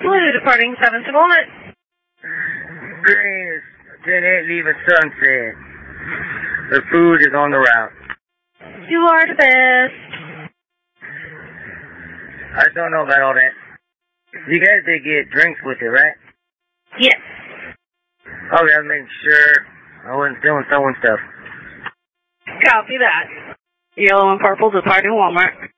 Blue departing 7th and Walnut. Green is 10-8 leaving Sunset. The food is on the route. You are the best. I just don't know about all that. You guys did get drinks with it, right? Yes. Okay, I was making sure I wasn't stealing someone's stuff. Copy that. Yellow and purple departing Walmart.